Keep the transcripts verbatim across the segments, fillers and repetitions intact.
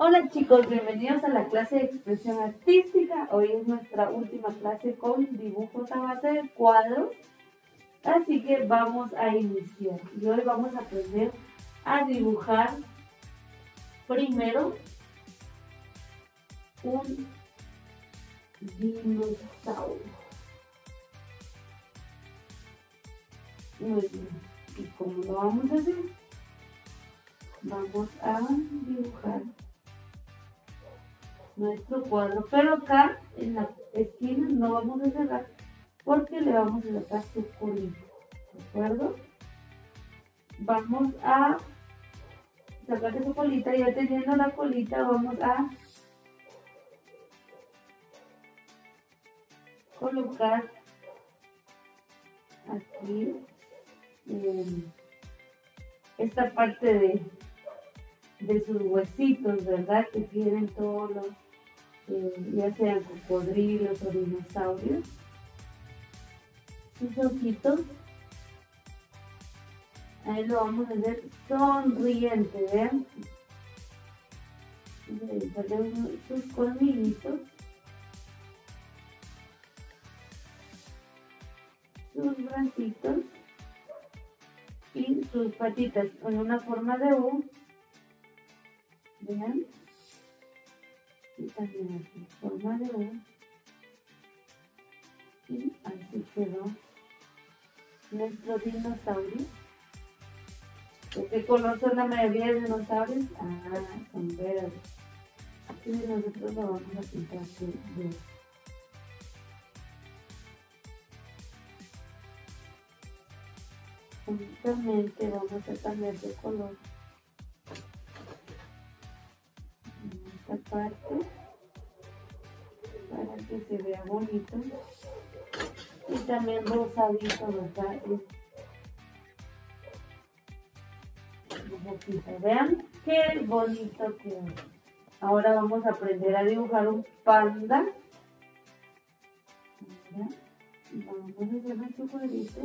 Hola chicos, bienvenidos a la clase de expresión artística. Hoy es nuestra última clase con dibujos a base de cuadros, así que vamos a iniciar. Y hoy vamos a aprender a dibujar primero un dinosaurio. Muy bien, ¿y cómo lo vamos a hacer? Vamos a dibujar nuestro cuadro, pero acá en la esquina no vamos a cerrar porque le vamos a sacar su colita, ¿de acuerdo? Vamos a sacar su colita, ya teniendo la colita vamos a colocar aquí eh, esta parte de, de sus huesitos, ¿verdad? Que tienen todos los Eh, ya sean cocodrilos o dinosaurios, sus ojitos, ahí lo vamos a hacer sonriente, vean, sus colmillitos, sus bracitos y sus patitas con una forma de U, vean. Y también aquí forma de U, y así quedó nuestro dinosaurio. ¿De qué color son la mayoría de dinosaurios? Ah, son verdes. Y nosotros lo vamos a pintar de verde. Únicamente vamos a cambiar de color esta parte para que se vea bonito y también rosadito, ¿verdad? Un poquito, vean qué bonito quedó. Ahora vamos a aprender a dibujar un panda. Mira, vamos a hacer nuestro cuadrito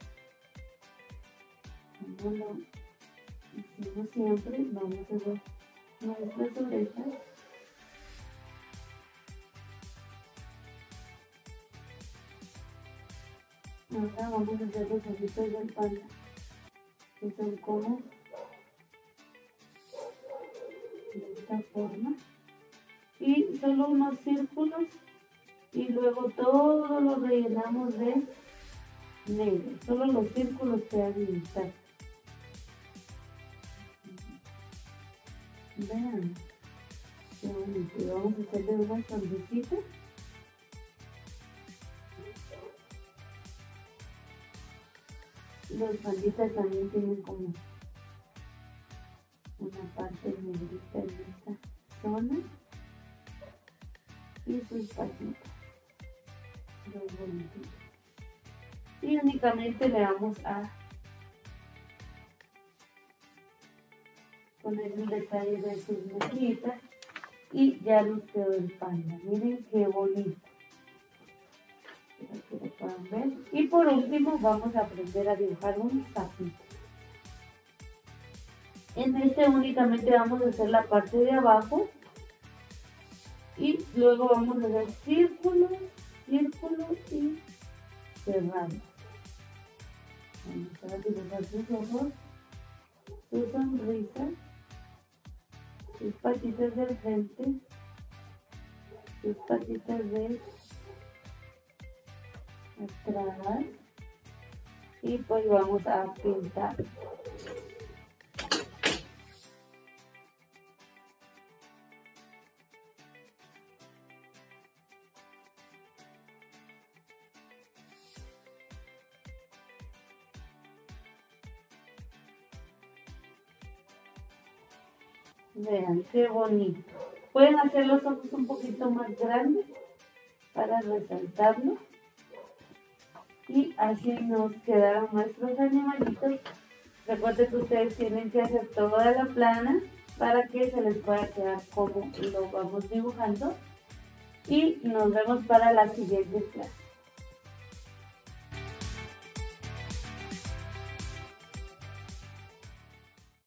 como lo hicimos siempre. Vamos a hacer nuestras orejas. Ahora vamos a hacer los ojitos del panda, que son como de esta forma. Y solo unos círculos y luego todo lo rellenamos de negro. Solo los círculos quedan intactos. Vean, qué bonito. Y vamos a hacerle una sonrisita. Los panditas también tienen como una parte negrita en esta zona y sus patitas, los bonitos. Y únicamente le vamos a poner un detalle de sus mejillitas y ya nos quedó el panda. Miren qué bonito. Que lo puedan ver. Y por último vamos a aprender a dibujar un sapito. En este únicamente vamos a hacer la parte de abajo y luego vamos a hacer círculos, círculos y cerramos. Vamos a dibujar sus ojos, su sonrisa, sus patitas del frente, sus patitas de atrás y pues vamos a pintar. Vean qué bonito. Pueden hacer los ojos un poquito más grandes para resaltarlo. Y así nos quedaron nuestros animalitos. Recuerden que ustedes tienen que hacer toda la plana para que se les pueda quedar como lo vamos dibujando. Y nos vemos para la siguiente clase.